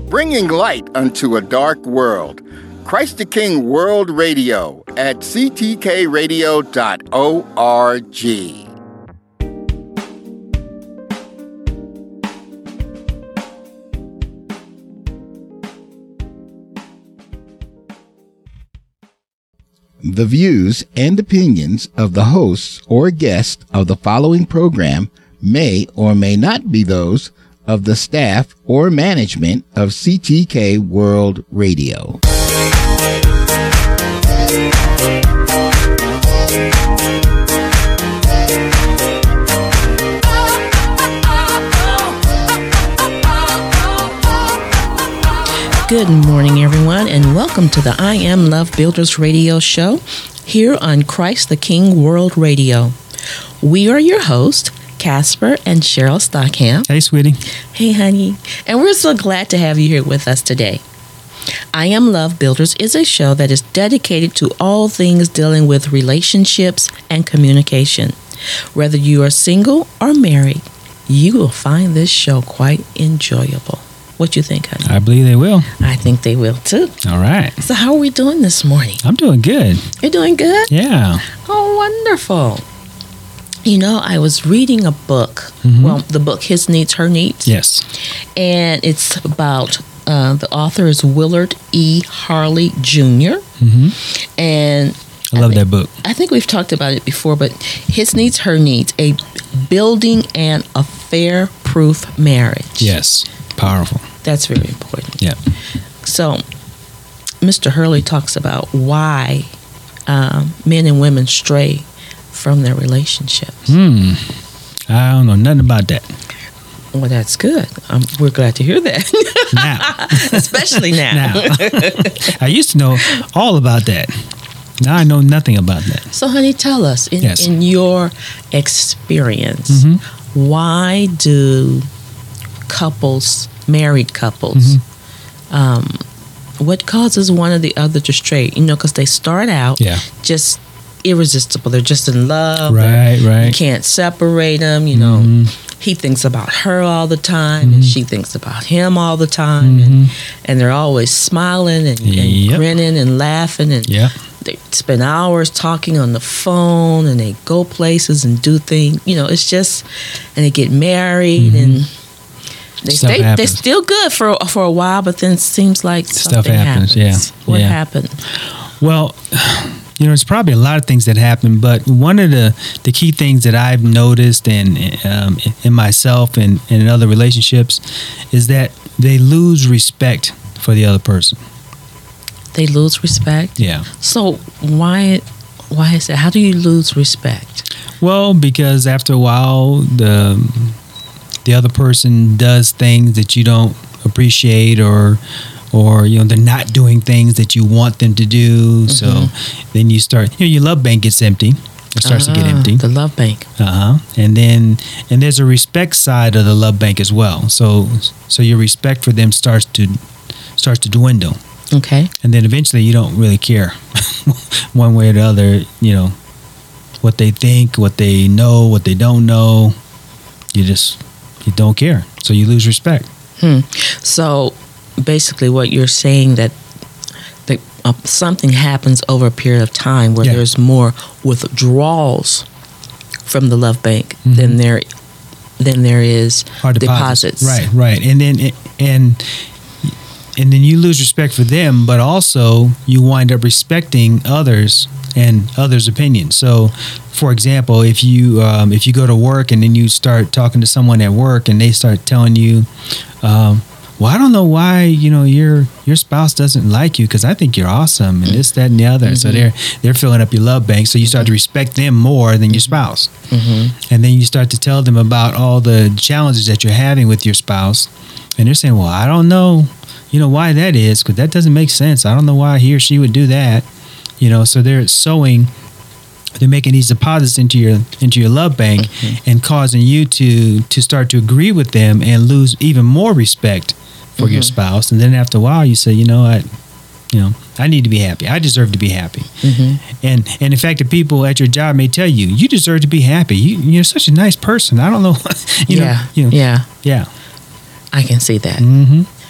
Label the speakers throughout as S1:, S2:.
S1: bringing light unto a dark world. Christ the King World Radio at ctkradio.org.
S2: The views and opinions of the hosts or guests of the following program may or may not be those of the staff or management of CTK World Radio.
S3: Good morning, everyone, and welcome to the I Am Love Builders radio show here on Christ the King World Radio. We are your hosts, Casper and Cheryl Stockham.
S4: Hey, sweetie.
S3: Hey, honey. And we're so glad to have you here with us today. I Am Love Builders is a show that is dedicated to all things dealing with relationships and communication. Whether you are single or married, you will find this show quite enjoyable. What you think, honey?
S4: I believe they will.
S3: I think they will, too.
S4: All right.
S3: So how are we doing this morning?
S4: I'm doing good.
S3: You're doing good?
S4: Yeah.
S3: Oh, wonderful. You know, I was reading a book. Well, the book, His Needs, Her Needs.
S4: Yes.
S3: And it's about, the author is Willard E. Harley Jr. And
S4: I love that book.
S3: I think we've talked about it before, but His Needs, Her Needs, a building an affair-proof marriage.
S4: Yes. Powerful.
S3: That's very important.
S4: Yeah.
S3: So, Mr. Hurley talks about why men and women stray from their relationships.
S4: I don't know nothing about that.
S3: Well, that's good. We're glad to hear that.
S4: Now.
S3: Especially now.
S4: I used to know all about that. Now I know nothing about that.
S3: So, honey, tell us, in your experience, why do married couples, what causes one or the other to stray? You know, because they start out just irresistible. They're just in love.
S4: Right.
S3: You can't separate them. You know, he thinks about her all the time, and she thinks about him all the time, and they're always smiling and grinning and laughing, and they spend hours talking on the phone, and they go places and do things. You know, it's just, and they get married and. They're still good for a while, but then it seems like something happens. What happened?
S4: Well, you know, it's probably a lot of things that happen, but one of the key things that I've noticed in myself and in other relationships is that they lose respect for the other person.
S3: They lose respect?
S4: Yeah.
S3: So why is that? How do you lose respect?
S4: Well, because after a while, the other person does things that you don't appreciate, or you know, they're not doing things that you want them to do. So then you start, you know, your love bank gets empty. It starts to get empty.
S3: The love bank.
S4: And there's a respect side of the love bank as well. So your respect for them starts to dwindle.
S3: Okay.
S4: And then eventually you don't really care one way or the other, you know, what they think, what they know, what they don't know. You don't care. So you lose respect.
S3: So basically what you're saying that something happens over a period of time where there's more withdrawals from the love bank than there is deposits.
S4: Right. And then you lose respect for them, but also you wind up respecting others and others' opinions. So, for example, if you go to work and then you start talking to someone at work and they start telling you, well, I don't know why, you know, your spouse doesn't like you because I think you're awesome and this, that, and the other. So they're filling up your love bank. So you start to respect them more than your spouse. And then you start to tell them about all the challenges that you're having with your spouse. And they're saying, well, I don't know, you know, why that is, because that doesn't make sense. I don't know why he or she would do that. You know, so they're making these deposits into your love bank and causing you to start to agree with them and lose even more respect for your spouse. And then after a while, you say, I need to be happy. I deserve to be happy. And in fact, the people at your job may tell you, you deserve to be happy. You're such a nice person. I don't know. Yeah.
S3: I can see that.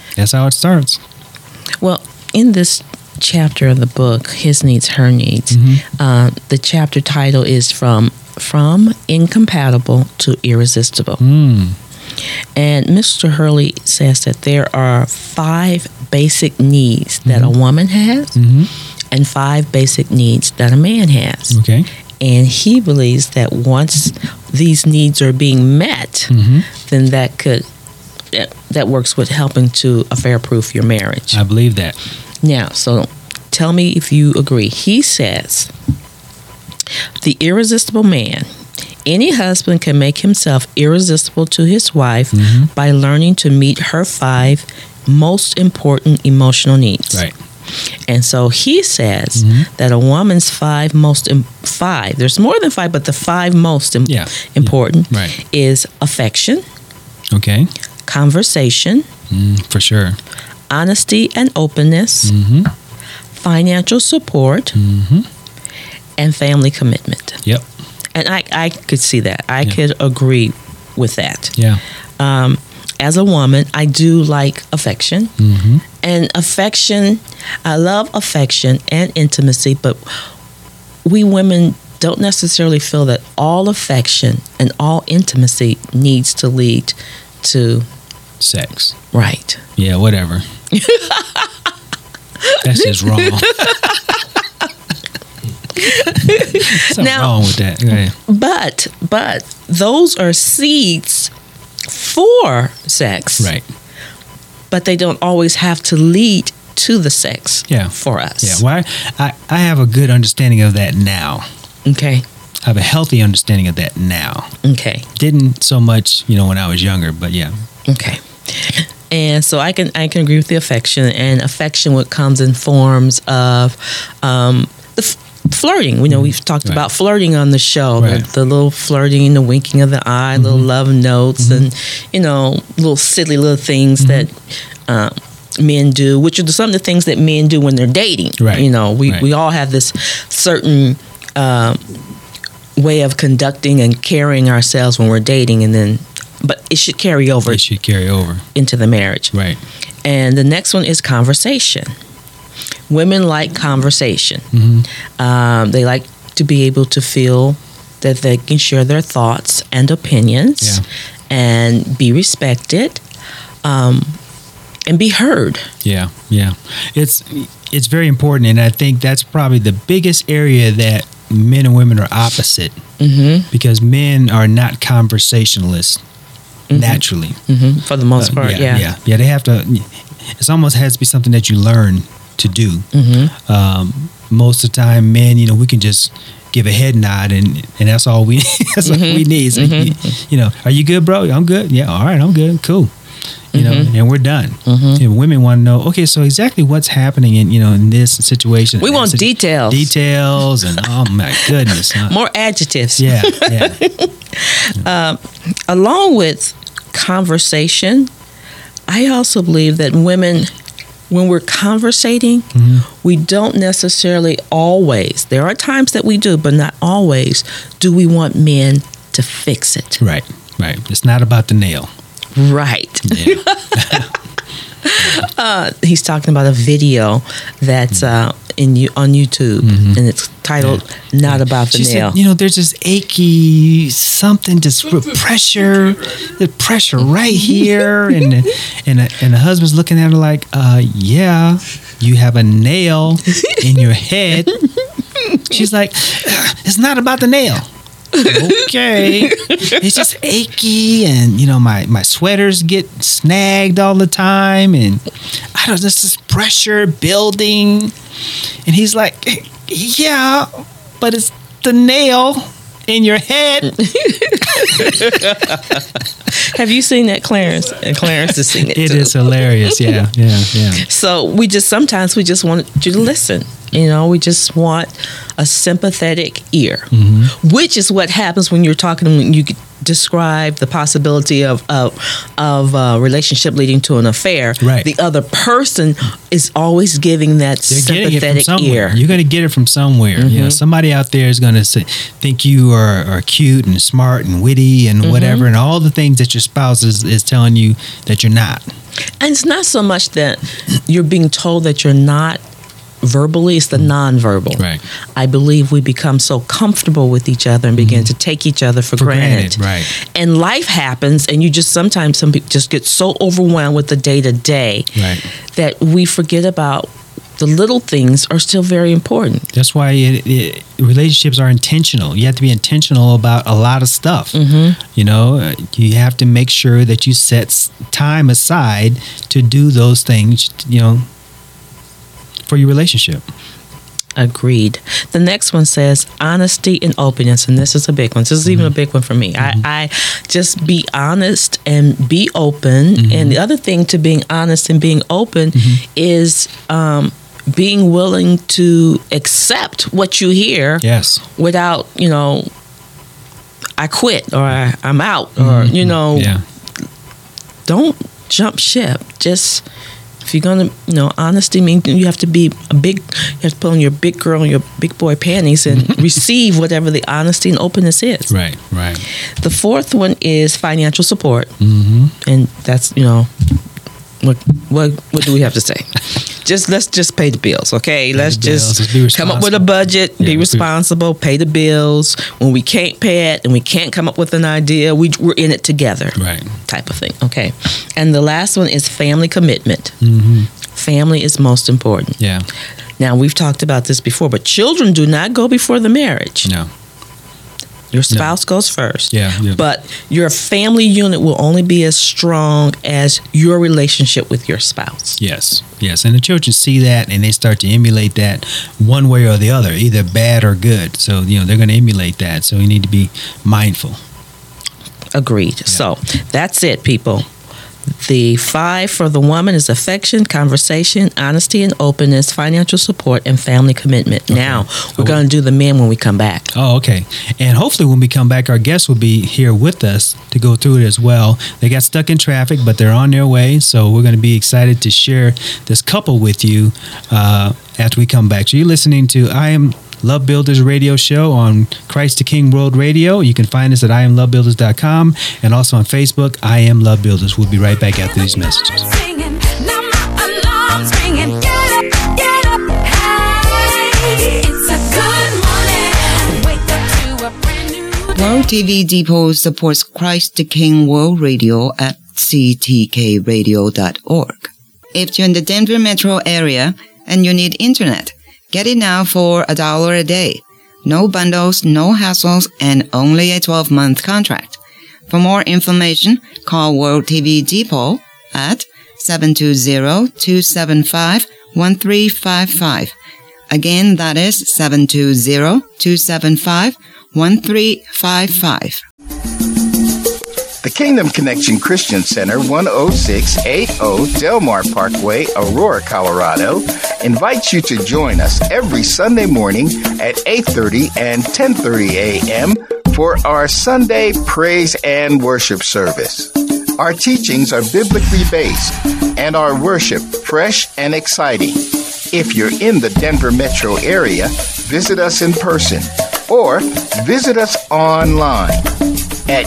S4: That's how it starts.
S3: Well, in this chapter of the book, His Needs, Her Needs, the chapter title is From Incompatible to Irresistible. And Mr. Hurley says that there are 5 basic needs that a woman has and 5 basic needs that a man has.
S4: Okay.
S3: And he believes that once these needs are being met, then that works with helping to affair-proof your marriage.
S4: I believe that.
S3: Now, so tell me if you agree. He says, the irresistible man. Any husband can make himself irresistible to his wife by learning to meet her 5 most important emotional needs.
S4: Right.
S3: And so he says that a woman's 5 there's more than 5, but the 5 most important is affection.
S4: Okay.
S3: Conversation.
S4: For sure.
S3: Honesty and openness. Financial support. And family commitment.
S4: Yep.
S3: And I could see that. I could agree with that.
S4: Yeah.
S3: As a woman, I do like affection. And affection, I love affection and intimacy, but we women don't necessarily feel that all affection and all intimacy needs to lead to
S4: sex.
S3: Right.
S4: Yeah, whatever. That's just wrong. Something wrong with that. Right.
S3: But those are seeds for sex.
S4: Right.
S3: But they don't always have to lead to the sex for us.
S4: Yeah. Well, I have a good understanding of that now.
S3: Okay.
S4: I have a healthy understanding of that now.
S3: Okay.
S4: Didn't so much, when I was younger, but yeah.
S3: Okay. And so I can agree with the affection, and affection what comes in forms of the flirting. We've talked about flirting on the show, the little flirting, the winking of the eye, little love notes, and little silly little things that men do, which are some of the things that men do when they're dating. Right. We all have this certain way of conducting and carrying ourselves when we're dating, but it should carry over.
S4: It should carry over
S3: into the marriage.
S4: Right.
S3: And the next one is conversation. Women like conversation. They like to be able to feel that they can share their thoughts and opinions and be respected and be heard.
S4: Yeah, yeah. It's very important, and I think that's probably the biggest area that men and women are opposite because men are not conversationalists naturally.
S3: For the most part,
S4: yeah. They have to. It almost has to be something that you learn to do. Most of the time, men, we can just give a head nod and that's all we need. So, are you good, bro? I'm good. Yeah, all right, I'm good. Cool. And we're done. And women want to know, okay, so exactly what's happening in this situation.
S3: We want details.
S4: Details, and oh my goodness.
S3: More adjectives.
S4: Yeah.
S3: Along with conversation, I also believe that women, when we're conversating, we don't necessarily always, there are times that we do, but not always, do we want men to fix it.
S4: Right. It's not about the nail.
S3: Right.
S4: Yeah.
S3: He's talking about a video that's on YouTube, and it's titled "Not About the Nail."
S4: Said, there's this achy something, just pressure, the pressure right here, and the husband's looking at her like, yeah, you have a nail in your head. She's like, it's not about the nail. Okay, it's just achy, and my sweaters get snagged all the time, and I don't know, this pressure building, and he's like, yeah, but it's the nail in your head.
S3: Have you seen that, Clarence? And Clarence has seen it too.
S4: It is hilarious. Yeah.
S3: So sometimes we just want you to listen. We just want a sympathetic ear, which is what happens when you're talking, when you describe the possibility of a relationship leading to an affair. Right. The other person is always giving that sympathetic ear.
S4: You're going to get it from somewhere. Somebody out there is going to think you are cute and smart and witty and whatever, and all the things that your spouse is telling you that you're not.
S3: And it's not so much that you're being told that you're not verbally, it's the nonverbal.
S4: Right.
S3: I believe we become so comfortable with each other and begin to take each other for granted.
S4: Right.
S3: And life happens, and you just sometimes some people just get so overwhelmed with the day-to-day that we forget about the little things are still very important.
S4: That's why relationships are intentional. You have to be intentional about a lot of stuff. You know, you have to make sure that you set time aside to do those things, you know, for your relationship.
S3: Agreed. The next one says honesty and openness, and this is a big one. This is even a big one for me. I just be honest and be open. And the other thing to being honest and being open is being willing to accept what you hear.
S4: Yes.
S3: Without, you know, I quit or I'm out or, you know, don't jump ship. Just, if you're going to, you know, honesty means you have to be you have to put on your big girl and your big boy panties and receive whatever the honesty and openness is.
S4: Right.
S3: The fourth one is financial support. And that's, you know, what do we have to say? Let's just pay the bills, okay? Let's just come up with a budget, be responsible, pay the bills. When we can't pay it and we can't come up with an idea, we're in it together, type of thing, okay? And the last one is family commitment. Family is most important.
S4: Yeah.
S3: Now, we've talked about this before, but children do not go before the marriage.
S4: No.
S3: Your spouse goes first.
S4: Yeah.
S3: But your family unit will only be as strong as your relationship with your spouse.
S4: Yes. And the children see that and they start to emulate that one way or the other, either bad or good. So, you know, they're going to emulate that. So you need to be mindful.
S3: Agreed. Yeah. So that's it, people. The 5 for the woman is affection, conversation, honesty and openness, financial support, and family commitment. Okay. Now, we're going to do the men when we come back.
S4: Oh, okay. And hopefully when we come back, our guests will be here with us to go through it as well. They got stuck in traffic, but they're on their way. So we're going to be excited to share this couple with you after we come back. So you're listening to I Am Love Builders radio show on Christ the King World Radio. You can find us at IamLoveBuilders.com and also on Facebook, I Am Love Builders. We'll be right back after these messages.
S5: World TV Depot supports Christ the King World Radio at ctkradio.org. If you're in the Denver metro area and you need internet, get it now for $1 a day. No bundles, no hassles, and only a 12-month contract. For more information, call World TV Depot at 720-275-1355. Again, that is 720-275-1355.
S1: The Kingdom Connection Christian Center, 10680 Delmar Parkway, Aurora, Colorado, invites you to join us every Sunday morning at 8:30 and 10:30 a.m. for our Sunday praise and worship service. Our teachings are biblically based and our worship fresh and exciting. If you're in the Denver metro area, visit us in person or visit us online at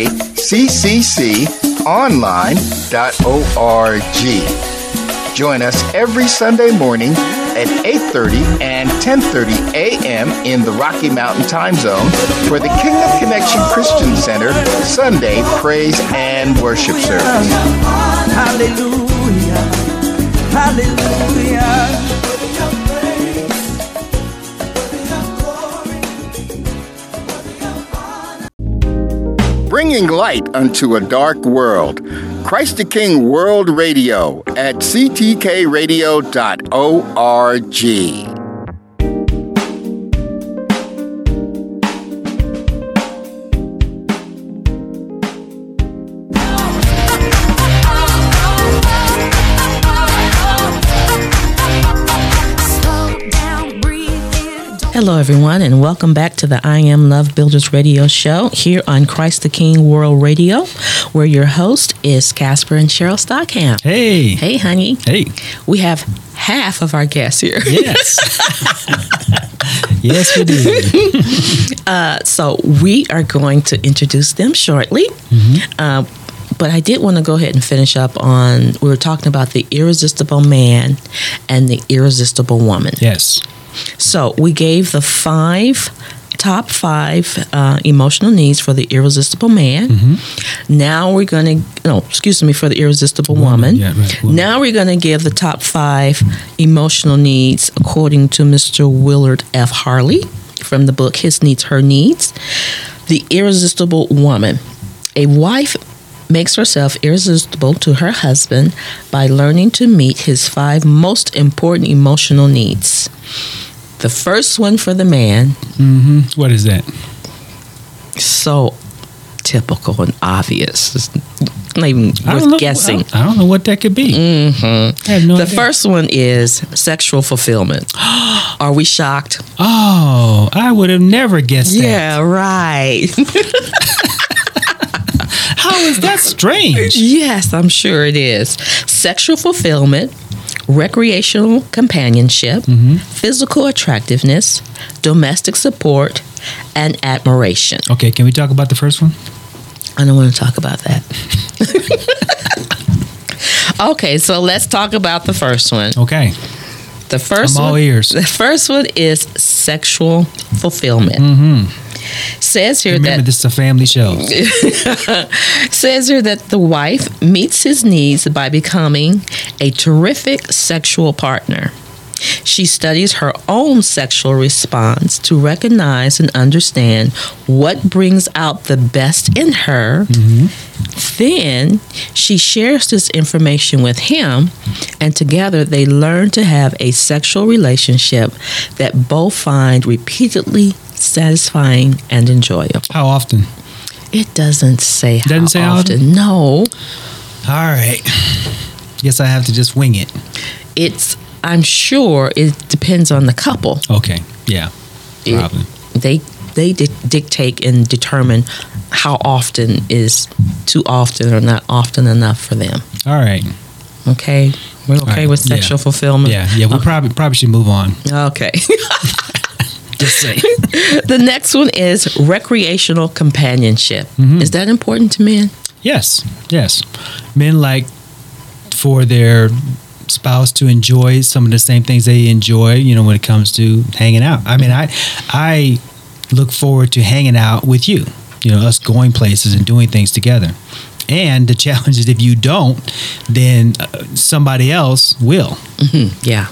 S1: kccconline.org. Join us every Sunday morning at 8:30 and 10:30 a.m. in the Rocky Mountain time zone for the Kingdom Connection Christian Center Sunday Praise and Worship Service.
S6: Hallelujah, hallelujah.
S1: Bringing light unto a dark world. Christ the King World Radio at ctkradio.org.
S3: Hello, everyone, and welcome back to the I Am Love Builders radio show here on Christ the King World Radio, where your host is Casper and Cheryl Stockham.
S4: Hey.
S3: Hey, honey.
S4: Hey.
S3: We have half of our guests here.
S4: Yes. Yes, we do.
S3: So we are going to introduce them shortly. But I did want to go ahead and finish up on, we were talking about the irresistible man and the irresistible woman.
S4: Yes.
S3: So we gave the top five emotional needs for the irresistible man. Mm-hmm. Now we're going to, for the irresistible woman.
S4: Yeah, right. Woman.
S3: Now we're going to give the top five emotional needs according to Mr. Willard F. Harley from the book His Needs, Her Needs. The irresistible woman. A wife makes herself irresistible to her husband by learning to meet his five most important emotional needs. The first one for the man.
S4: Mm-hmm. What is that?
S3: So typical and obvious. It's not even worth guessing.
S4: I don't know what that could be.
S3: Mm-hmm.
S4: I have no idea.
S3: The first one is sexual fulfillment. Are we shocked?
S4: Oh, I would have never guessed that.
S3: Yeah, right.
S4: How is that strange?
S3: Yes, I'm sure it is. Sexual fulfillment, recreational companionship, mm-hmm. physical attractiveness, domestic support, and admiration.
S4: Okay, can we talk about the first one?
S3: I don't want to talk about that. Okay, so let's talk about the first one.
S4: Okay.
S3: The first
S4: I'm all ears.
S3: The first one is sexual fulfillment.
S4: Mm-hmm.
S3: Says here
S4: Remember, this is a family show.
S3: Says here that the wife meets his needs by becoming a terrific sexual partner. She studies her own sexual response to recognize and understand what brings out the best in her. Mm-hmm. Then she shares this information with him, and together they learn to have a sexual relationship that both find repeatedly satisfying and enjoyable.
S4: How often?
S3: It doesn't say how
S4: Doesn't say
S3: often.
S4: How often?
S3: No.
S4: All right. Guess I have to just wing it.
S3: I'm sure it depends on the couple.
S4: Okay. Yeah. Probably.
S3: They dictate and determine how often is too often or not often enough for them.
S4: All right.
S3: Okay. We're okay with sexual fulfillment?
S4: Yeah. We probably should move on.
S3: Okay.
S4: Just say.
S3: The next one is recreational companionship. Mm-hmm. Is that important to men?
S4: Yes. Men like for their spouse to enjoy some of the same things they enjoy, when it comes to hanging out. I mean, I look forward to hanging out with you, us going places and doing things together. And the challenge is if you don't, then somebody else will.
S3: Mm-hmm. Yeah.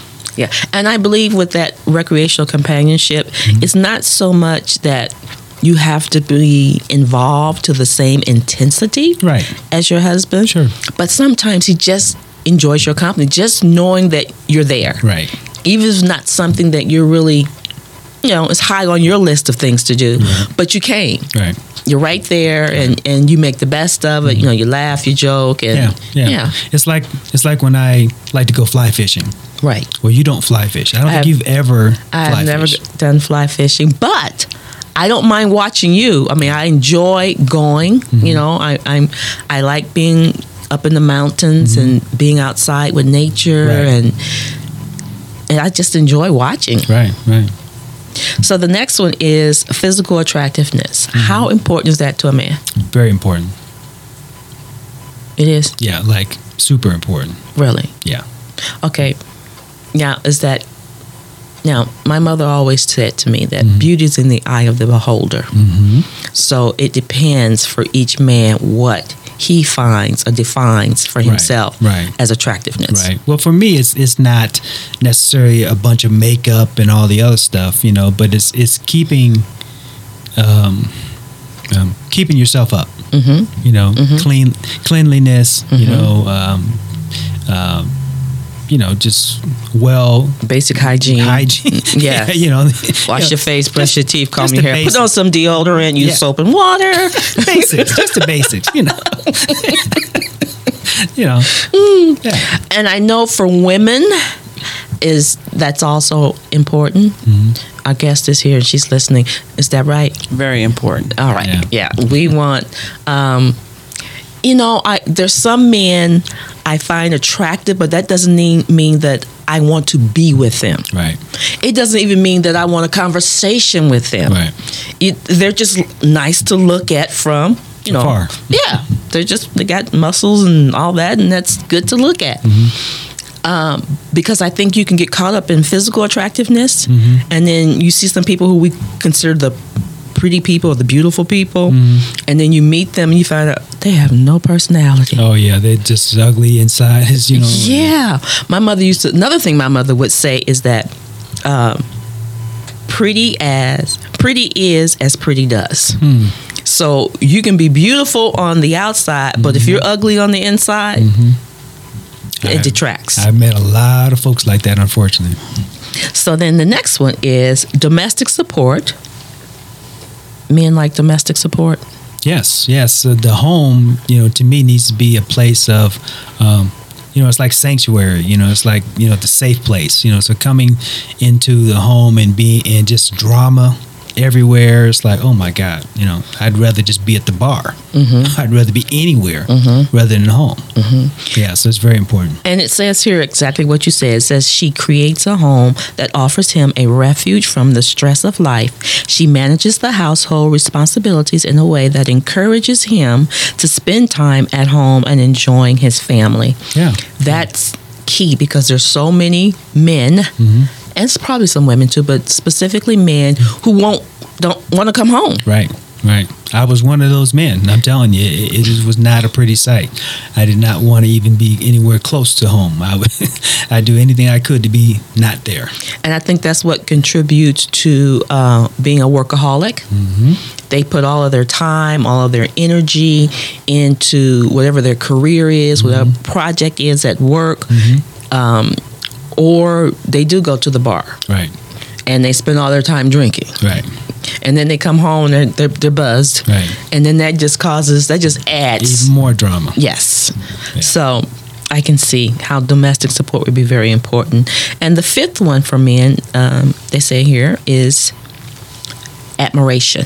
S3: And I believe with that recreational companionship, mm-hmm. it's not so much that you have to be involved to the same intensity as your husband.
S4: Sure.
S3: But sometimes he just enjoys your company, just knowing that you're there.
S4: Right.
S3: Even if it's not something that you're really, it's high on your list of things to do, but you came.
S4: Right.
S3: You're right there, and you make the best of it. You laugh, you joke, and
S4: yeah. It's like when I like to go fly fishing.
S3: Right.
S4: Well, you don't fly fish. I don't think you've ever.
S3: I've never done fly fishing, but I don't mind watching you. I mean, I enjoy going. Mm-hmm. I like being up in the mountains mm-hmm. and being outside with nature, and I just enjoy watching.
S4: Right.
S3: So the next one is physical attractiveness. Mm-hmm. How important is that to a man?
S4: Very important.
S3: It is?
S4: Yeah, like super important.
S3: Really?
S4: Yeah.
S3: Okay. Now, my mother always said to me that mm-hmm. beauty is in the eye of the beholder. Mm-hmm. So it depends for each man what he finds or defines for himself as attractiveness.
S4: Right. Well, for me, it's not necessarily a bunch of makeup and all the other stuff, but it's keeping keeping yourself up. Mm-hmm. Mm-hmm. Cleanliness. Mm-hmm. Just basic hygiene.
S3: Yeah. Wash your face, brush your teeth, comb your hair,
S4: basics.
S3: Put on some deodorant, use soap and water.
S4: Basics, just the basics,
S3: Yeah. And I know for women, that's also important. Mm-hmm. Our guest is here and she's listening. Is that right?
S6: Very important.
S3: All right. Yeah. We want, there's some men I find attractive, but that doesn't mean that I want to be with them.
S4: Right.
S3: It doesn't even mean that I want a conversation with them.
S4: Right.
S3: They're just nice to look at from you know, yeah, they got muscles and all that, and that's good to look at. Because I think you can get caught up in physical attractiveness, and then you see some people who we consider the pretty people or the beautiful people, and then you meet them and you find out they have no personality.
S4: Oh yeah, they're just ugly inside, you know.
S3: Yeah, another thing my mother would say is that pretty is as pretty does. So you can be beautiful on the outside, but if you're ugly on the inside, it detracts.
S4: I've met a lot of folks like that, unfortunately.
S3: So then the next one is domestic support. Men like domestic support?
S4: Yes. The home, to me, needs to be a place of, it's like sanctuary. It's like, the safe place. So coming into the home and just drama everywhere, it's like, oh my God, I'd rather just be at the bar. I'd rather be anywhere rather than home. Yeah, so it's very important.
S3: And it says here exactly what you said. It says she creates a home that offers him a refuge from the stress of life. She manages the household responsibilities in a way that encourages him to spend time at home and enjoying his family.
S4: Yeah.
S3: That's key because there's so many men, and it's probably some women too, but specifically men who don't want to come home.
S4: Right. I was one of those men. I'm telling you, it just was not a pretty sight. I did not want to even be anywhere close to home. I'd do anything I could to be not there.
S3: And I think that's what contributes to being a workaholic. They put all of their time, all of their energy into whatever their career is, whatever project is at work. Or they do go to the bar.
S4: Right.
S3: And they spend all their time drinking.
S4: Right.
S3: And then they come home and they're buzzed.
S4: Right.
S3: And then that just adds
S4: even more drama.
S3: Yes. Yeah. So I can see how domestic support would be very important. And the fifth one for men, they say here, is admiration.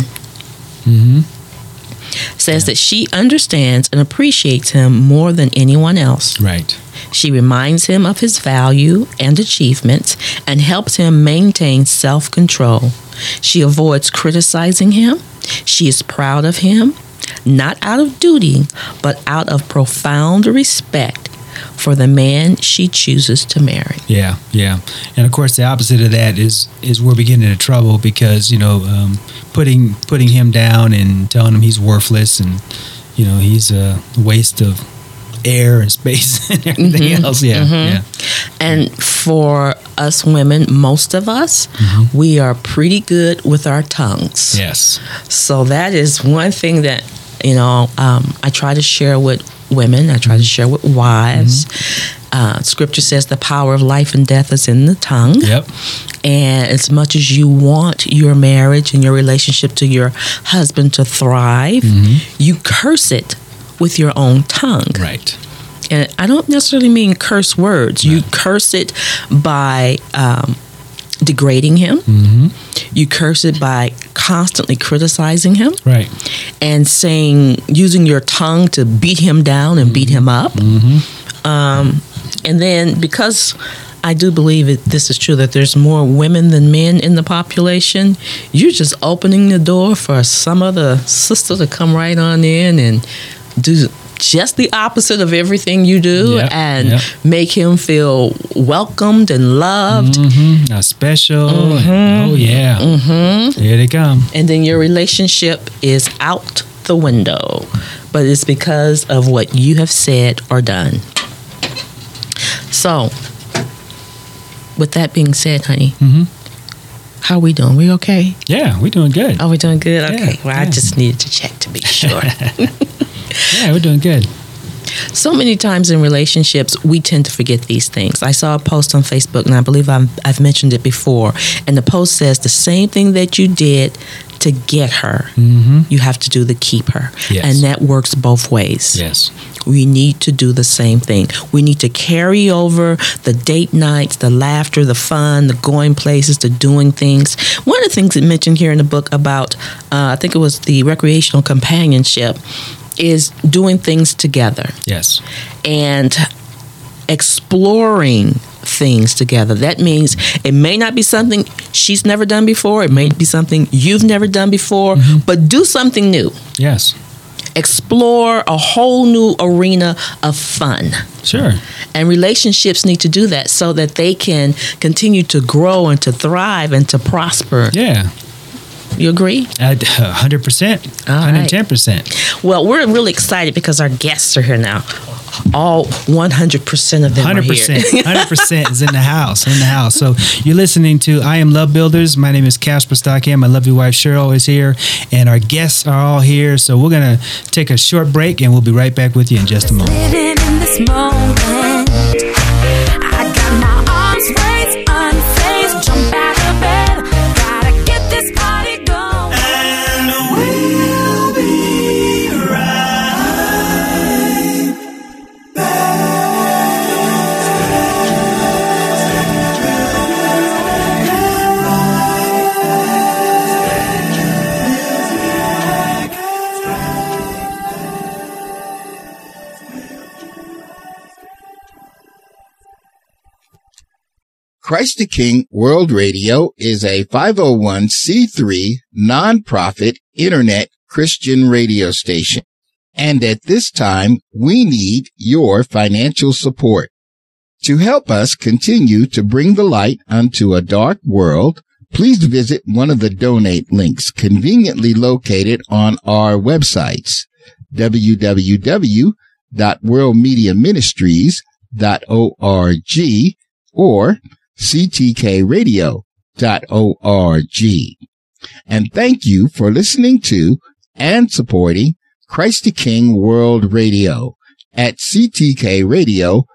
S3: Says that she understands and appreciates him more than anyone else.
S4: Right.
S3: She reminds him of his value and achievements and helps him maintain self-control. She avoids criticizing him. She is proud of him, not out of duty, but out of profound respect for the man she chooses to marry.
S4: Yeah. And of course, the opposite of that is where we get into trouble because, putting him down and telling him he's worthless and, he's a waste of air and space and everything else. Yeah.
S3: And for us women, most of us, we are pretty good with our tongues.
S4: Yes.
S3: So that is one thing that, I try to share with women. I try to share with wives. Scripture says the power of life and death is in the tongue.
S4: Yep.
S3: And as much as you want your marriage and your relationship to your husband to thrive, you curse it with your own tongue.
S4: Right.
S3: And I don't necessarily mean curse words. You curse it by degrading him. You curse it by constantly criticizing him.
S4: Right.
S3: And using your tongue to beat him down and beat him up. And then because I do believe this is true, that there's more women than men in the population, you're just opening the door for some other sister to come right on in and do just the opposite of everything you do and make him feel welcomed and loved.
S4: Special. Here they come.
S3: And then your relationship is out the window. But it's because of what you have said or done. So, with that being said, honey, how are we doing? We okay?
S4: Yeah, we're doing good.
S3: Oh, we're doing good? Okay.
S4: Yeah,
S3: well, I just needed to check to be sure.
S4: Yeah, we're doing good.
S3: So many times in relationships, we tend to forget these things. I saw a post on Facebook, and I believe I've mentioned it before. And the post says the same thing that you did to get her, you have to do to keep her.
S4: Yes.
S3: And that works both ways.
S4: Yes.
S3: We need to do the same thing. We need to carry over the date nights, the laughter, the fun, the going places, the doing things. One of the things it mentioned here in the book about, I think it was the recreational companionship, is doing things together.
S4: Yes.
S3: And exploring things together. That means it may not be something she's never done before. It may be something you've never done before, but do something new.
S4: Yes.
S3: explore a whole new arena of fun.
S4: Sure.
S3: And relationships need to do that so that they can continue to grow and to thrive and to prosper.
S4: Yeah.
S3: You agree?
S4: 100%. 110%.
S3: Well, we're really excited because our guests are here now. All 100% of them 100%, are here.
S4: 100% is in the house. So you're listening to I Am Love Builders. My name is Casper Stockham. My lovely wife Cheryl is here. And our guests are all here. So we're going to take a short break and we'll be right back with you in just a moment.
S6: Living in this moment, I got my arms raised, unfazed, jump out of bed, gotta get this party going. And we'll be right back.
S2: Christ the King World Radio is a 501c3 nonprofit internet Christian radio station. And at this time, we need your financial support. To help us continue to bring the light unto a dark world, please visit one of the donate links conveniently located on our websites, www.worldmediaministries.org or ctkradio.org. And thank you for listening to and supporting Christ the King World Radio at ctkradio.org.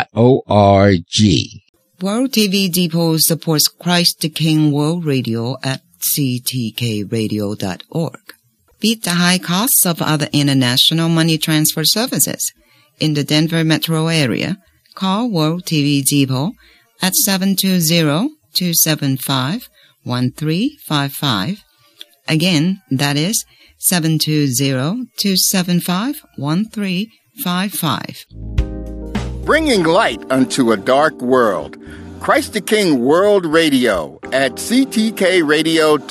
S5: World TV Depot supports Christ the King World Radio at ctkradio.org. Beat the high costs of other international money transfer services. In the Denver metro area, call World TV Depot at 720-275-1355. Again, that is 720-275-1355.
S1: Bringing light unto a dark world. Christ the King World Radio at ctkradio.org.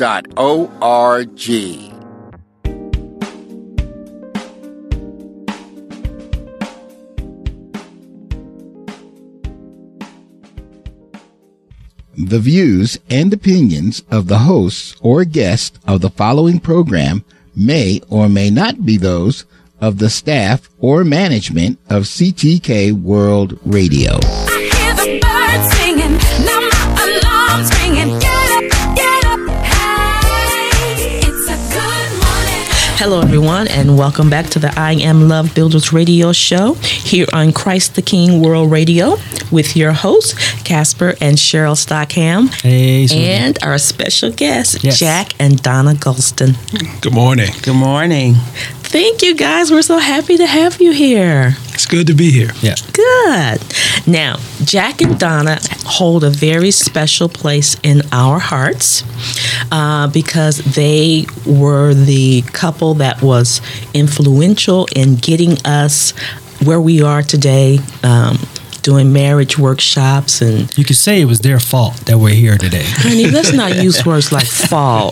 S2: The views and opinions of the hosts or guests of the following program may or may not be those of the staff or management of CTK World Radio.
S6: I hear the birds singing, now my alarm's ringing. Get up, hey, it's a good morning.
S3: Hello, everyone, and welcome back to the I Am Love Builders radio show here on Christ the King World Radio with your hosts, Casper and Cheryl Stockham, and our special guests, Jack and Donna Golston.
S7: Good morning.
S8: Good morning.
S3: Thank you, guys. We're so happy to have you here.
S7: It's good to be here.
S4: Yeah.
S3: Good. Now, Jack and Donna hold a very special place in our hearts because they were the couple that was influential in getting us where we are today, doing marriage workshops. And
S4: you could say it was their fault that we're here today.
S3: Honey, let's not use words like fault.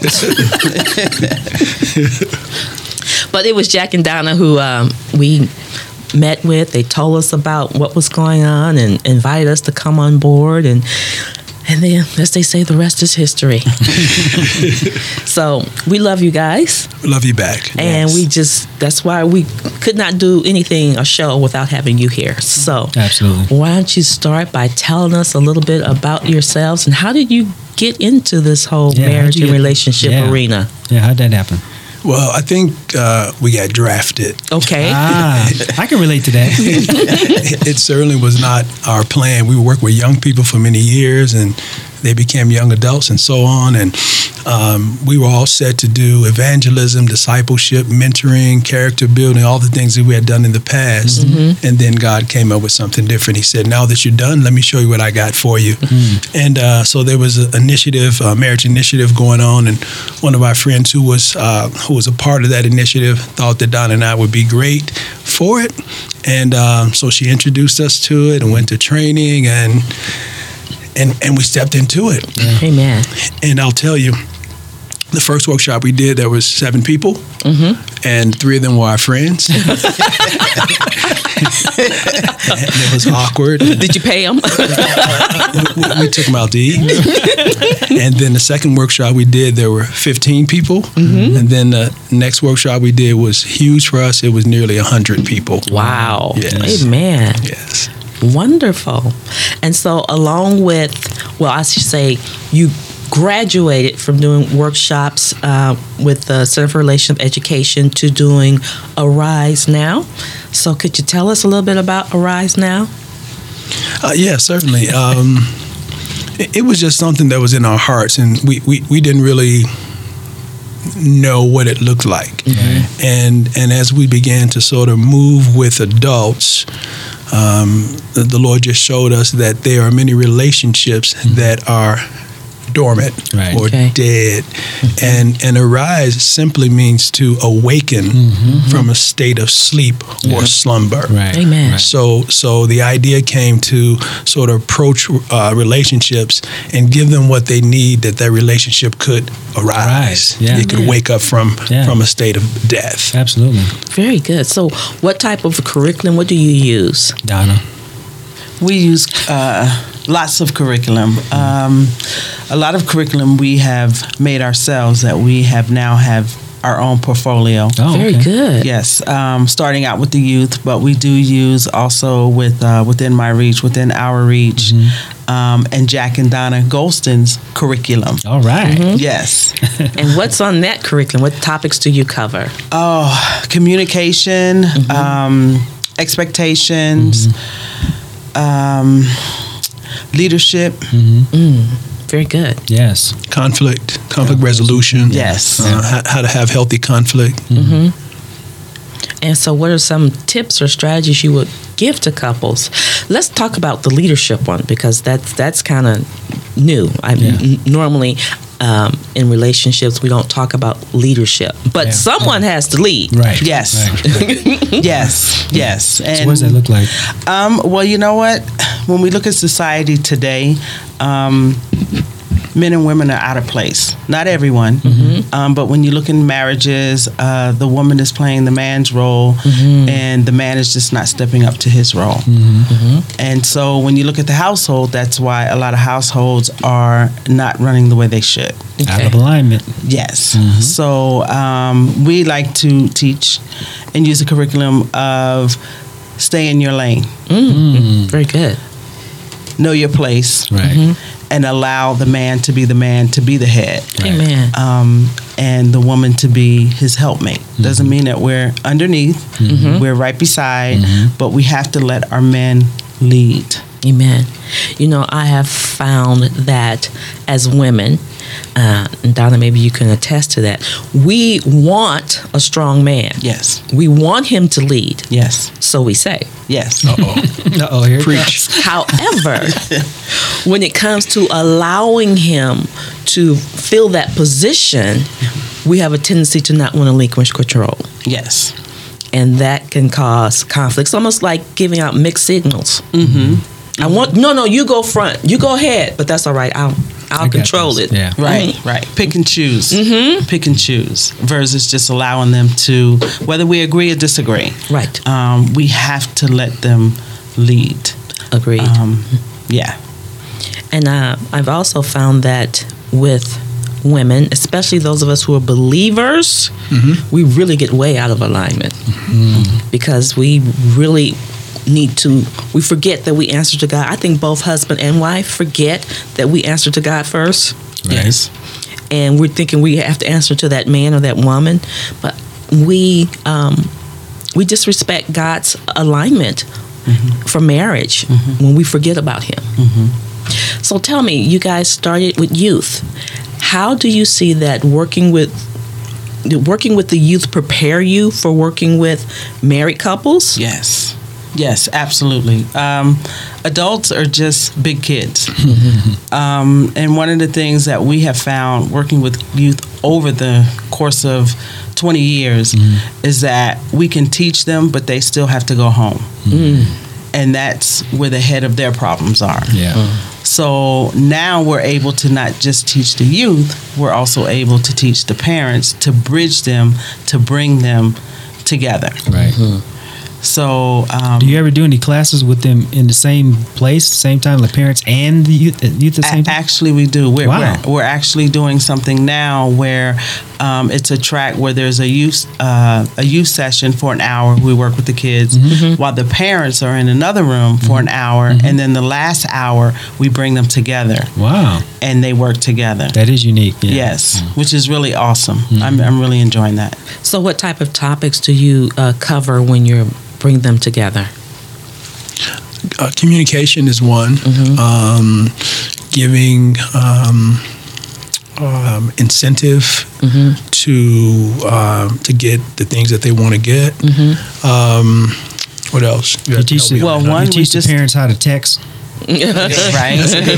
S3: But it was Jack and Donna who we met with. They told us about what was going on and invited us to come on board. And then, as they say, the rest is history. So we love you guys.
S7: We love you back.
S3: And that's why we could not do a show without having you here. So
S4: absolutely.
S3: Why don't you start by telling us a little bit about yourselves and how did you get into this whole marriage and relationship arena?
S4: Yeah, how'd that happen?
S7: Well, I think we got drafted.
S3: Okay.
S4: I can relate to that.
S7: It certainly was not our plan. We worked with young people for many years, and they became young adults and so on. And we were all set to do evangelism, discipleship, mentoring, character building, all the things that we had done in the past. Mm-hmm. And then God came up with something different. He said, now that you're done, let me show you what I got for you. Mm-hmm. And so there was an initiative, a marriage initiative going on. And one of our friends who was a part of that initiative thought that Don and I would be great for it. And so she introduced us to it and went to training and we stepped into it.
S3: Amen.
S7: And I'll tell you, The first workshop we did, there was 7 people, and 3 of them were our friends. And it was awkward.
S3: Did you pay them?
S7: We took them out to eat. And then the second workshop we did, there were 15 people. And then the next workshop we did was huge for us. It was nearly 100 people.
S3: Wow.
S7: Yes.
S3: Amen.
S7: Yes.
S3: Wonderful. And so along with, well, I should say you graduated from doing workshops with the Center for Relationship Education to doing Arise Now. So could you tell us a little bit about Arise Now?
S7: Yeah, certainly. It was just something that was in our hearts, and we didn't really know what it looked like. And as we began to sort of move with adults, the Lord just showed us that there are many relationships that are dormant or dead. And arise simply means to awaken from a state of sleep or slumber.
S3: Amen.
S7: So the idea came to sort of approach relationships and give them what they need, that their relationship could arise. It could wake up from a state of death.
S4: Absolutely.
S3: Very good. So what type of curriculum, what do you use?
S4: Donna?
S8: We use lots of curriculum. A lot of curriculum we have made ourselves that we now have our own portfolio.
S4: Oh,
S3: Very good.
S8: Yes, starting out with the youth, but we do use also with within my reach, within our reach, and Jack and Donna Golston's curriculum.
S4: All right.
S8: Yes.
S3: And what's on that curriculum? What topics do you cover?
S8: Oh, communication, expectations, leadership.
S3: Very good.
S4: Yes.
S7: Conflict resolution.
S8: Yes.
S7: How to have healthy conflict.
S3: And so what are some tips or strategies you would give to couples? Let's talk about the leadership one, because that's kind of new. Normally in relationships we don't talk about leadership, but someone has to lead.
S4: Right.
S8: Yes.
S4: Right.
S8: Yes. And
S4: So what does that look like?
S8: well, you know what? When we look at society today, men and women are out of place. Not everyone, but when you look in marriages, the woman is playing the man's role, and the man is just not stepping up to his role. And so when you look at the household, that's why a lot of households are not running the way they should.
S4: Out of alignment.
S8: Yes. So we like to teach and use a curriculum of stay in your lane.
S3: Very good.
S8: Know your place.
S4: Right.
S8: And allow the man to be the head.
S3: Amen.
S8: And the woman to be his helpmate. Doesn't mean that we're underneath, we're right beside, but we have to let our men lead.
S3: Amen. You know, I have found that as women, and Donna, maybe you can attest to that, we want a strong man.
S8: Yes.
S3: We want him to lead.
S8: Yes.
S3: So we say.
S8: Yes.
S4: Uh-oh, here it
S7: Preach.
S4: comes.
S3: However, when it comes to allowing him to fill that position, we have a tendency to not want to relinquish control.
S8: Yes.
S3: And that can cause conflicts, almost like giving out mixed signals. I want, no, you go front, you go ahead, but that's all right. I'll control it.
S4: Yeah.
S8: Right. Pick and choose. Pick and choose versus just allowing them to, whether we agree or disagree.
S3: Right.
S8: We have to let them lead.
S3: Agreed.
S8: Yeah.
S3: And I've also found that with women, especially those of us who are believers, we really get way out of alignment because we really we forget that we answer to God. I think both husband and wife forget that we answer to God first.
S4: Right.
S8: Yes.
S3: And we're thinking we have to answer to that man or that woman, but we disrespect God's alignment for marriage when we forget about him. So tell me, you guys started with youth. How do you see that working with the youth prepare you for working with married couples?
S8: Yes, absolutely. Adults are just big kids. And one of the things that we have found working with youth over the course of 20 years is that we can teach them, but they still have to go home. And that's where the head of their problems are.
S4: Yeah.
S8: So now we're able to not just teach the youth, we're also able to teach the parents, to bridge them, to bring them together.
S4: Right.
S8: So,
S4: do you ever do any classes with them in the same place, same time, like parents and the youth at the same time?
S8: Actually, we do.
S4: Wow.
S8: We're actually doing something now where it's a track where there's a youth session for an hour. We work with the kids while the parents are in another room for an hour, and then the last hour we bring them together.
S4: Wow.
S8: And they work together.
S4: That is unique. Yeah.
S8: Yes, which is really awesome. I'm really enjoying that.
S3: So what type of topics do you cover when you bring them together?
S7: Communication is one. Giving incentive to get the things that they want to get. What else?
S4: You teach the parents how to text.
S8: Right.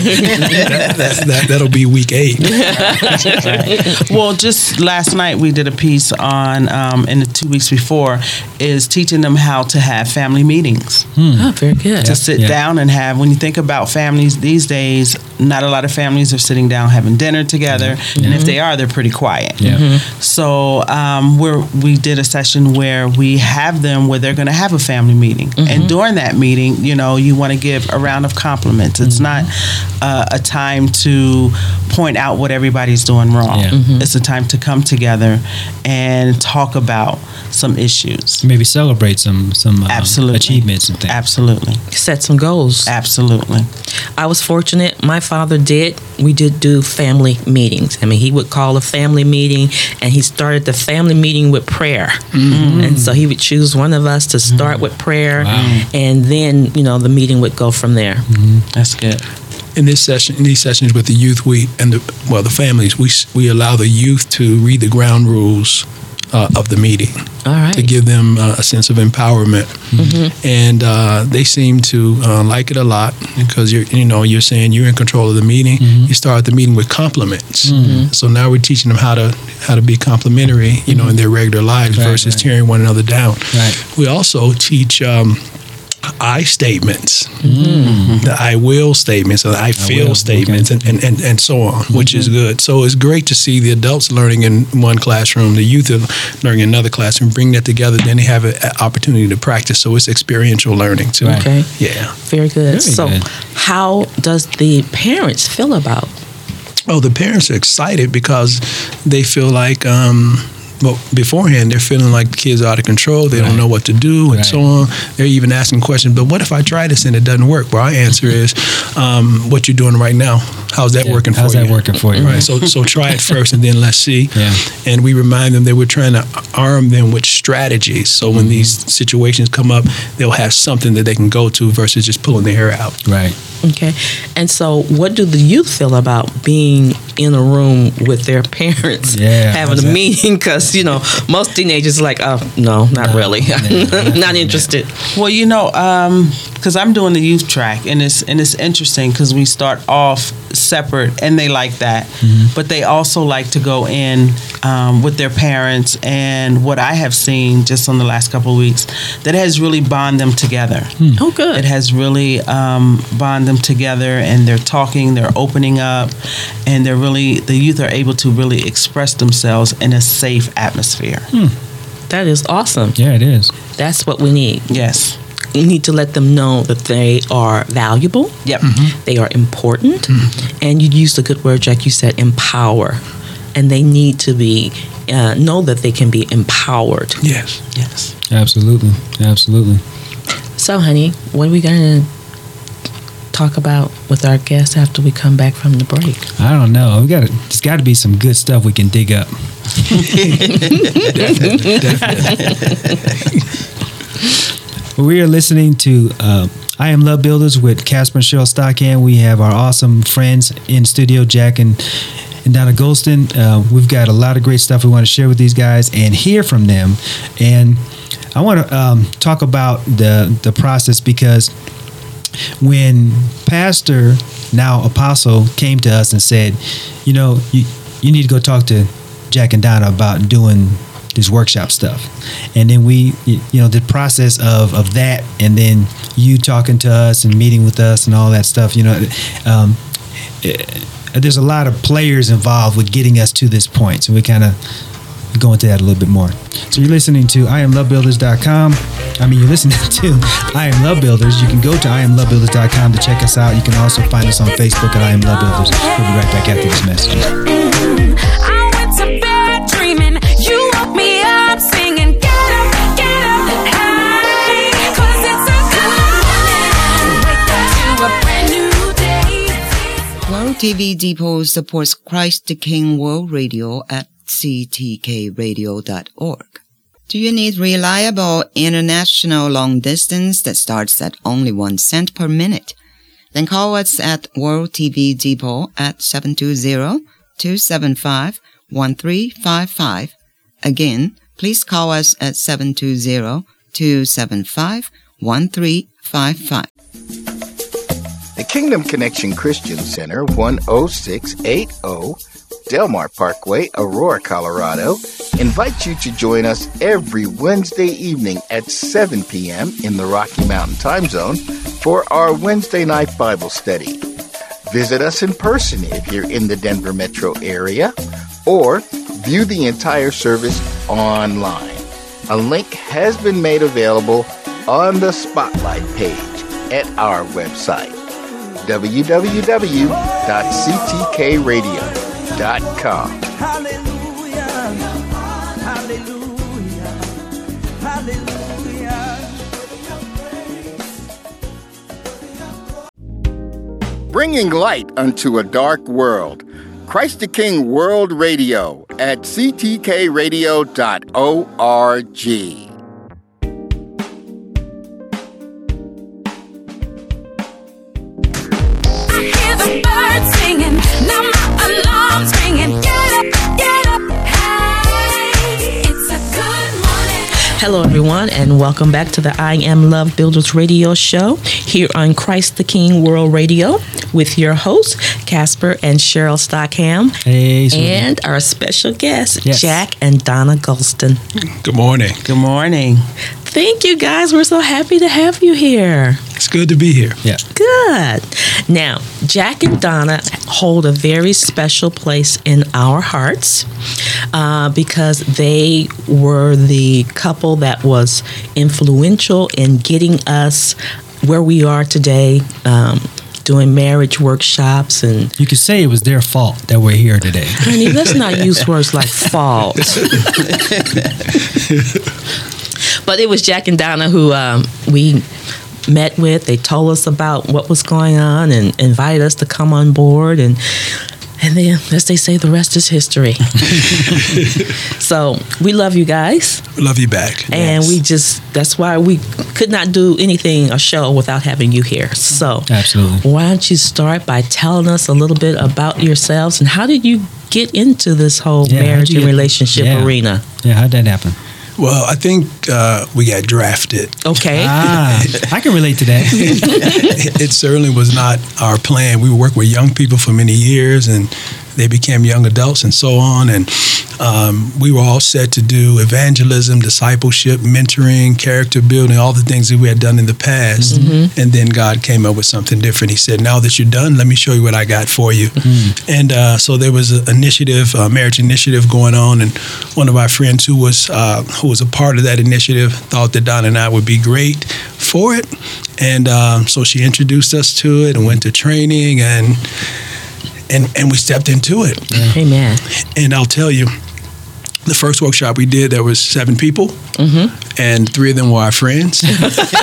S7: That'll be week 8.
S8: Right. Well, just last night we did a piece on, in the 2 weeks before, is teaching them how to have family meetings.
S3: Oh, very good.
S8: To sit down and have, when you think about families these days, not a lot of families are sitting down having dinner together, and if they are, they're pretty quiet. So we did a session where we have them where they're going to have a family meeting, and during that meeting, you want to give a round of compliments. It's not a time to point out what everybody's doing wrong. It's a time to come together and talk about some issues.
S4: Maybe celebrate some
S8: Absolutely.
S4: achievements and things.
S8: Absolutely.
S3: Set some goals.
S8: Absolutely.
S3: I was fortunate. My father we did do family meetings. I mean, he would call a family meeting, and he started the family meeting with prayer. And so he would choose one of us to start with prayer, and then, the meeting would go from there.
S8: That's good.
S7: In these sessions with the youth, the families, we allow the youth to read the ground rules of the meeting.
S3: All right.
S7: To give them a sense of empowerment. And they seem to like it a lot, because you're saying you're in control of the meeting. You start the meeting with compliments. So now we're teaching them how to be complimentary, in their regular lives versus tearing one another down.
S4: Right.
S7: We also teach I statements, the I will statements, or the I feel statements, and so on, which is good. So it's great to see the adults learning in one classroom, the youth are learning in another classroom, bring that together, then they have an opportunity to practice. So it's experiential learning too.
S4: Right.
S3: Okay.
S7: Yeah.
S3: Very good.
S4: Very good.
S3: How does the parents feel about?
S7: Oh, the parents are excited because they feel like, beforehand, they're feeling like the kids are out of control. They don't know what to do, and so on. They're even asking questions, but what if I try this and it doesn't work? Well, our answer is, what you're doing right now, how's that working for you?
S4: How's that working for you?
S7: Right. So try it first, and then let's see. And we remind them that we're trying to arm them with strategies. So when these situations come up, they'll have something that they can go to versus just pulling their hair out.
S4: Right.
S3: Okay. And so what do the youth feel about being in a room with their parents having a meeting? Because, most teenagers are like, oh, no, not really. Not interested.
S8: Well, because I'm doing the youth track, and it's interesting because we start off separate, and they like that. But they also like to go in with their parents, and what I have seen just on the last couple of weeks, that has really bonded them together.
S3: Oh, good.
S8: It has really bonded them together, and they're talking, they're opening up, and the youth are able to really express themselves in a safe atmosphere.
S3: That is awesome.
S4: Yeah, it is.
S3: That's what we need.
S8: Yes.
S3: We need to let them know that they are valuable.
S8: Yep.
S3: They are important. And you used a good word, Jack. You said empower. And they need to be know that they can be empowered.
S7: Yes.
S4: Absolutely.
S3: So, honey, what are we going to talk about with our guests after we come back from the break?
S4: I don't know. There's got to be some good stuff we can dig up.
S7: Definitely.
S4: We are listening to I Am Love Builders with Casper and Cheryl Stockhand. We have our awesome friends in studio, Jack and Donna Golston. We've got a lot of great stuff we want to share with these guys and hear from them. And I want to talk about the process, because when Pastor, now Apostle, came to us and said, you need to go talk to Jack and Donna about doing this workshop stuff. And then we, the process of that, and then you talking to us and meeting with us and all that stuff, there's a lot of players involved with getting us to this point. So we kind of go into that a little bit more. So you're listening to IamLoveBuilders.com. You're listening to I Am Love Builders. You can go to IamLoveBuilders.com to check us out. You can also find us on Facebook at I Am Love Builders. We'll be right back after this message.
S6: I went to bed dreaming. You woke me up singing. Get up, hey, 'cause it's a good morning. Wake up to a brand new day.
S5: World TV Depot supports Christ the King World Radio at ctkradio.org. Do you need reliable international long distance that starts at only 1 cent per minute? Then call us at World TV Depot at 720-275-1355. Again, please call us at 720-275-1355.
S1: The Kingdom Connection Christian Center, 10680 Delmar Parkway, Aurora, Colorado, invites you to join us every Wednesday evening at 7 p.m. in the Rocky Mountain time zone for our Wednesday night Bible study. Visit us in person if you're in the Denver metro area, or view the entire service online. A link has been made available on the Spotlight page at our website, www.ctkradio.com.
S9: Hallelujah, hallelujah, hallelujah.
S1: Bringing light unto a dark world. Christ the King World Radio at ctkradio.org.
S6: I hear the birds singing. Now my alarm's ringing. Get up, hey, it's a good morning.
S3: Hello, everyone, and welcome back to the I Am Love Builders radio show here on Christ the King World Radio with your hosts, Casper and Cheryl Stockham, and our special guests, Jack and Donna Golston.
S7: Good morning.
S8: Good morning.
S3: Thank you, guys. We're so happy to have you here.
S7: It's good to be here.
S4: Yeah.
S3: Good. Now, Jack and Donna hold a very special place in our hearts because they were the couple that was influential in getting us where we are today, doing marriage workshops. And
S4: you could say it was their fault that we're here today.
S3: Honey, let's not use words like fault. But it was Jack and Donna who we met with. They told us about what was going on and invited us to come on board. And then, as they say, the rest is history. So we love you guys.
S7: We love you back.
S3: And that's why we could not do a show without having you here. So
S4: absolutely.
S3: Why don't you start by telling us a little bit about yourselves and how did you get into this whole marriage and relationship arena?
S4: Yeah, how'd that happen?
S7: Well, I think we got drafted.
S3: Okay.
S4: I can relate to that.
S7: It certainly was not our plan. We worked with young people for many years, and they became young adults and so on. And we were all set to do evangelism, discipleship, mentoring, character building, all the things that we had done in the past. Mm-hmm. And then God came up with something different. He said, now that you're done, let me show you what I got for you. Mm-hmm. And so there was an initiative, a marriage initiative going on. And one of our friends who was a part of that initiative thought that Don and I would be great for it. And so she introduced us to it and went to training and we stepped into it.
S3: Yeah. Amen.
S7: And I'll tell you, the first workshop we did, there was 7 people, and 3 of them were our friends. And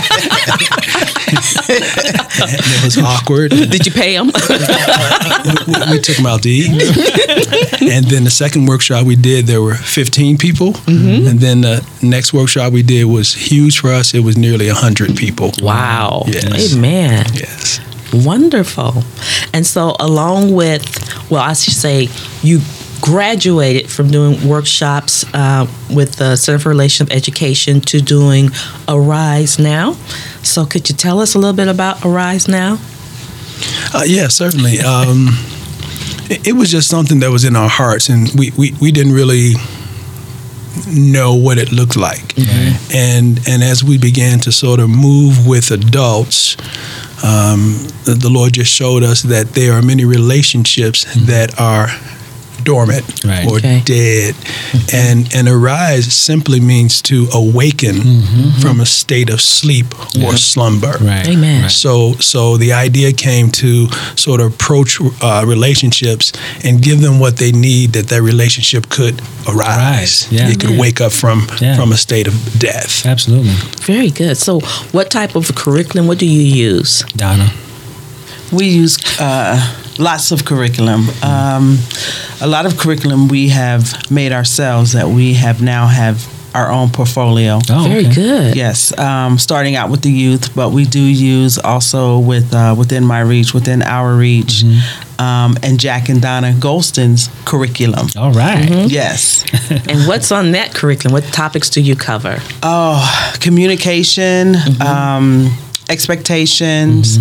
S7: it was awkward.
S3: Did you pay them?
S7: we took them out to eat. And then the second workshop we did, there were 15 people. Mm-hmm. And then the next workshop we did was huge for us. It was nearly 100 people.
S3: Wow.
S7: Yes.
S3: Amen.
S7: Yes.
S3: Wonderful. And so along with, I should say, you graduated from doing workshops with the Center for Relational Education to doing Arise Now. So could you tell us a little bit about Arise Now?
S7: Yeah, certainly. It was just something that was in our hearts, and we didn't really know what it looked like. And as we began to sort of move with adults, the Lord just showed us that there are many relationships that are dormant or dead. And arise simply means to awaken from a state of sleep or slumber.
S3: Amen.
S7: So the idea came to sort of approach relationships and give them what they need, that relationship could arise. It could wake up from a state of death.
S4: Absolutely.
S3: Very good. So what type of curriculum, what do you use?
S4: Donna?
S8: We use lots of curriculum. A lot of curriculum we have made ourselves that we now have our own portfolio.
S4: Oh,
S3: Very good.
S8: Yes, starting out with the youth, but we do use also with within my reach, within our reach, and Jack and Donna Golston's curriculum.
S4: All right.
S8: Yes.
S3: And what's on that curriculum? What topics do you cover?
S8: Oh, communication, expectations,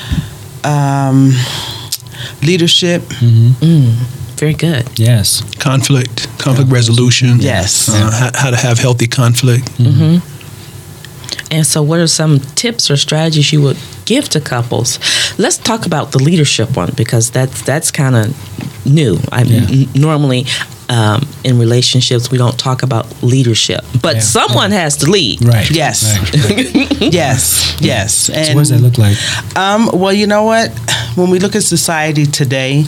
S8: leadership.
S3: Very good.
S4: Yes.
S7: Conflict resolution.
S8: Yes.
S7: How to have healthy conflict.
S3: And so what are some tips or strategies you would give to couples? Let's talk about the leadership one, because that's kind of new. Normally in relationships we don't talk about leadership, but someone has to lead.
S4: Right.
S8: Yes.
S4: Right.
S8: Yes. And
S4: So what does that look like?
S8: well, you know what? When we look at society today,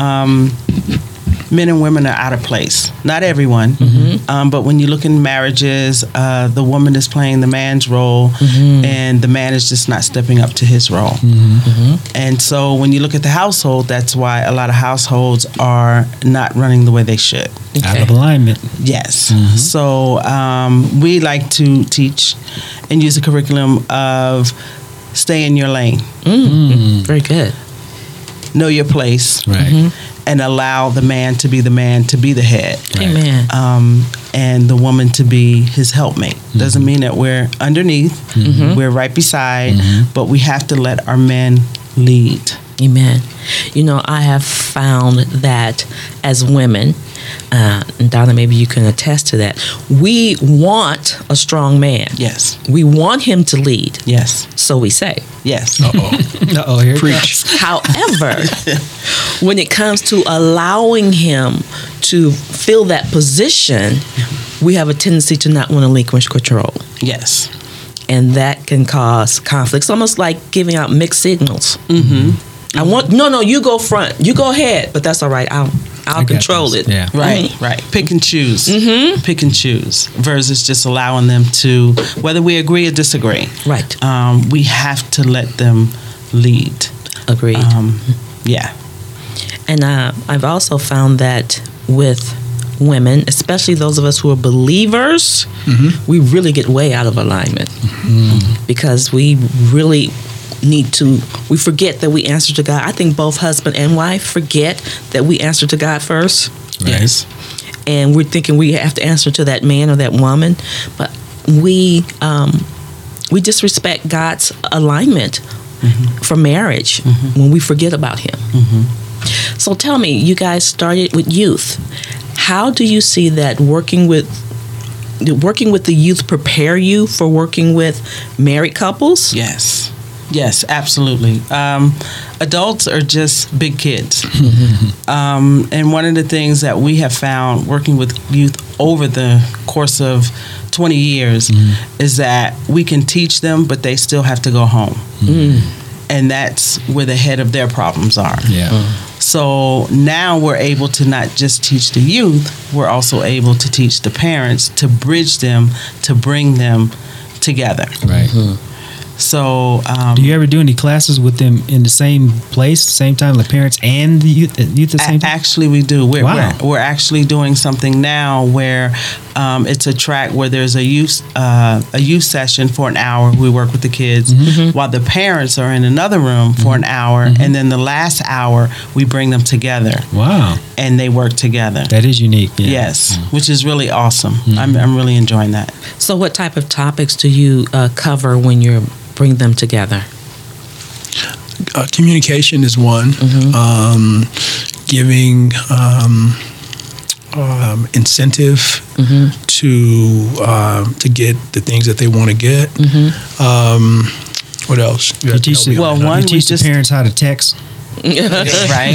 S8: men and women are out of place. Not everyone, but when you look in marriages, the woman is playing the man's role, and the man is just not stepping up to his role. And so when you look at the household, that's why a lot of households are not running the way they should.
S4: Out of alignment.
S8: Yes. So we like to teach and use a curriculum of stay in your lane.
S3: Very good.
S8: Know your place.
S4: Right.
S8: And allow the man, to be the head.
S3: Amen.
S8: And the woman to be his helpmate. Doesn't mean that we're underneath. We're right beside, but we have to let our men lead.
S3: Amen. You know, I have found that as women, and Donna, maybe you can attest to that, we want a strong man.
S8: Yes.
S3: We want him to lead.
S8: Yes.
S3: So we say.
S8: Yes.
S4: Uh-oh, here it
S7: Preach.
S4: comes.
S3: However, when it comes to allowing him to fill that position, we have a tendency to not want to relinquish control.
S8: Yes.
S3: And that can cause conflicts, almost like giving out mixed signals. I want no, you go front, you go ahead, but that's all right. I'll control it.
S4: Yeah.
S8: Right. Right. Pick and choose. Pick and choose versus just allowing them to, whether we agree or disagree.
S3: Right.
S8: We have to let them lead.
S3: Agreed.
S8: Yeah.
S3: And I've also found that with women, especially those of us who are believers, we really get way out of alignment because we really we forget that we answer to God. I think both husband and wife forget that we answer to God first.
S4: Right.
S8: Yes.
S3: And we're thinking we have to answer to that man or that woman, but we disrespect God's alignment for marriage when we forget about him. So tell me, you guys started with youth. How do you see that working with the youth prepare you for working with married couples?
S8: Yes. Yes, absolutely. Adults are just big kids. And one of the things that we have found working with youth over the course of 20 years is that we can teach them, but they still have to go home. And that's where the head of their problems are.
S4: Yeah.
S8: So now we're able to not just teach the youth, we're also able to teach the parents, to bridge them, to bring them together.
S4: Right.
S8: So,
S4: do you ever do any classes with them in the same place, same time, like parents and the youth at the same time?
S8: Actually, we do.
S4: Wow.
S8: We're actually doing something now where it's a track where there's a youth session for an hour. We work with the kids while the parents are in another room for an hour, and then the last hour we bring them together.
S4: Wow.
S8: And they work together.
S4: That is unique. Yeah.
S8: Yes, which is really awesome. I'm really enjoying that.
S3: So what type of topics do you cover when you bring them together?
S7: Communication is one. Giving incentive to get the things that they want to get. What else?
S4: You teach the parents how to text.
S8: Right.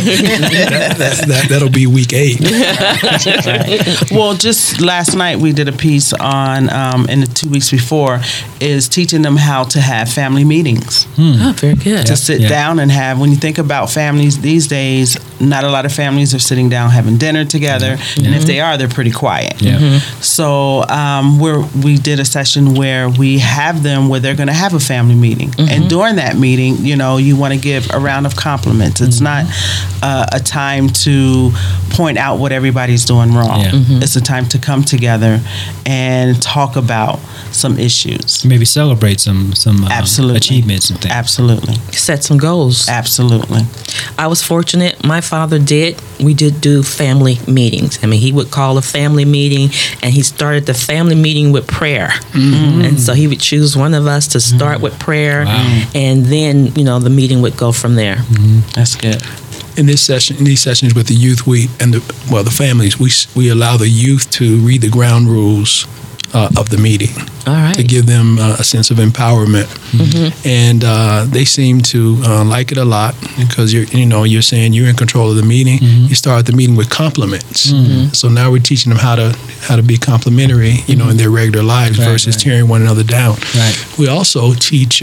S7: That'll be week 8.
S8: Right. Well, just last night we did a piece on, in the 2 weeks before, is teaching them how to have family meetings.
S3: Oh, very good.
S8: To sit down and have, when you think about families these days, not a lot of families are sitting down having dinner together. And if they are, they're pretty quiet. So we did a session where we have them where they're going to have a family meeting. And during that meeting, you know, you want to give a round of compliments. It's not a time to point out what everybody's doing wrong. It's a time to come together and talk about some issues.
S4: Maybe celebrate some achievements and things.
S8: Absolutely.
S3: Set some goals.
S8: Absolutely.
S3: I was fortunate. My father we did do family meetings. I mean, he would call a family meeting, and he started the family meeting with prayer. And so he would choose one of us to start with prayer, and then, you know, the meeting would go from there.
S8: That's good.
S7: In these sessions with the youth, the families, we allow the youth to read the ground rules of the meeting.
S3: All right.
S7: To give them a sense of empowerment. And they seem to like it a lot because you're saying you're in control of the meeting. You start the meeting with compliments. So now we're teaching them how to be complimentary, in their regular lives versus tearing one another down. We also teach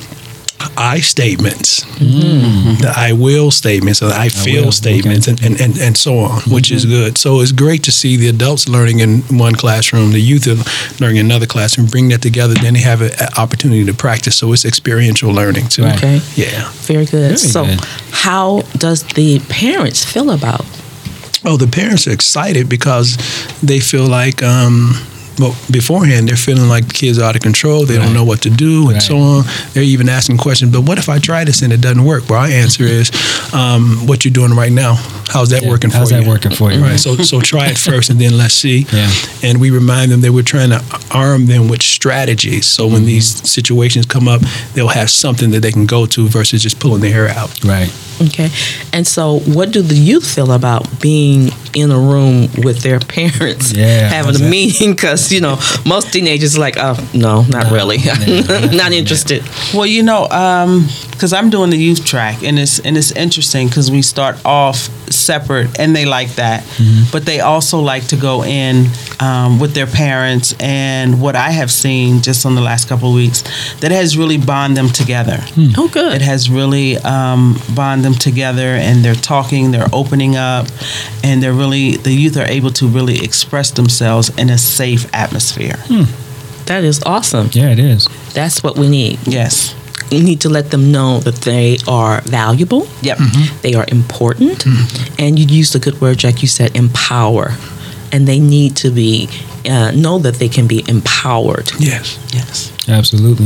S7: I statements, the I will statements, the I feel statements, and so on, which is good. So it's great to see the adults learning in one classroom, the youth are learning in another classroom, bring that together, then they have an opportunity to practice. So it's experiential learning too.
S3: Okay.
S7: Yeah.
S3: Very good. How does the parents feel about?
S7: Oh, the parents are excited because they feel like beforehand, they're feeling like the kids are out of control. They don't know what to do and so on. They're even asking questions, but what if I try this and it doesn't work? Well, our answer is, what you're doing right now, how's that working for you?
S4: How's that working for you?
S7: Right. So try it first and then let's see. And we remind them that we're trying to arm them with strategies. So when these situations come up, they'll have something that they can go to versus just pulling their hair out.
S4: Right.
S3: Okay. And so what do the youth feel about being in a room with their parents having a meeting? Because, most teenagers are like, oh, no, not really. Not interested.
S8: Well, because I'm doing the youth track, and it's interesting because we start off separate, and they like that. But they also like to go in with their parents, and what I have seen just on the last couple of weeks, that has really bonded them together.
S3: Oh, good.
S8: It has really bonded them together, and they're talking, they're opening up, and the youth are able to really express themselves in a safe atmosphere.
S3: That is awesome.
S4: Yeah, it is.
S3: That's what we need.
S8: Yes.
S3: We need to let them know that they are valuable.
S8: Yep.
S3: They are important. And you used a good word, Jack. You said empower. And they need to be know that they can be empowered.
S7: Yes.
S4: Absolutely.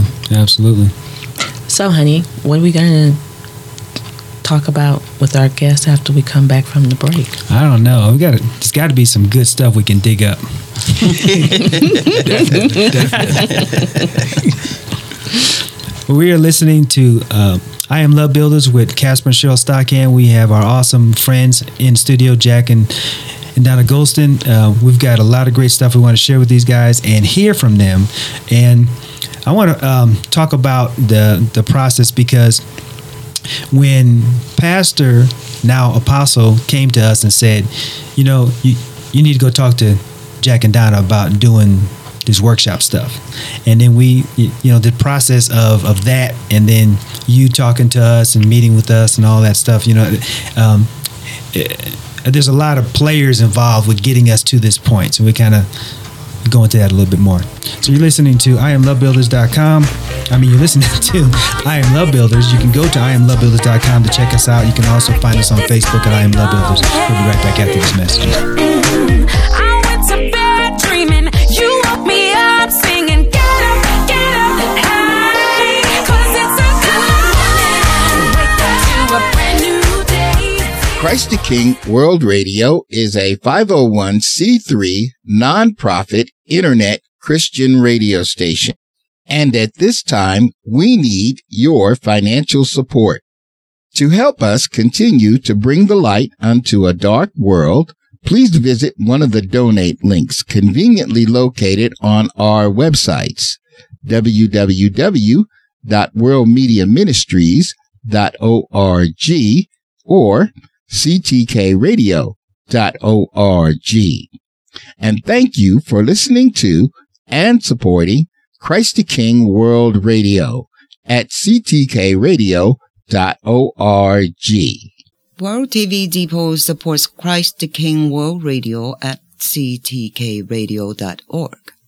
S3: So, honey, what are we going to talk about with our guests after we come back from the break?
S4: I don't know. There's got to be some good stuff we can dig up.
S7: Definitely.
S4: We are listening to I Am Love Builders with Casper and Cheryl Stockhand. We have our awesome friends in studio, Jack and Donna Golston. We've got a lot of great stuff we want to share with these guys and hear from them. And I want to talk about the process, because when Pastor, now Apostle, came to us and said, you need to go talk to Jack and Donna about doing this workshop stuff. And then we, the process of that, and then you talking to us and meeting with us and all that stuff, there's a lot of players involved with getting us to this point. So we kind of go into that a little bit more. So you're listening to IamLoveBuilders.com. You're listening to I Am Love Builders. You can go to IamLoveBuilders.com to check us out. You can also find us on Facebook at I Am Love Builders. We'll be right back after this message.
S6: I went to bed dreaming. You woke me up singing, get up, hey, 'cause it's a good morning. Wake up to a brand new day.
S2: Christ the King World Radio is a 501c3 nonprofit internet Christian radio station. And at this time, we need your financial support. To help us continue to bring the light unto a dark world, please visit one of the donate links conveniently located on our websites, www.worldmediaministries.org or ctkradio.org. And thank you for listening to and supporting Christ the King World Radio at ctkradio.org.
S5: World TV Depot supports Christ the King World Radio at ctkradio.org.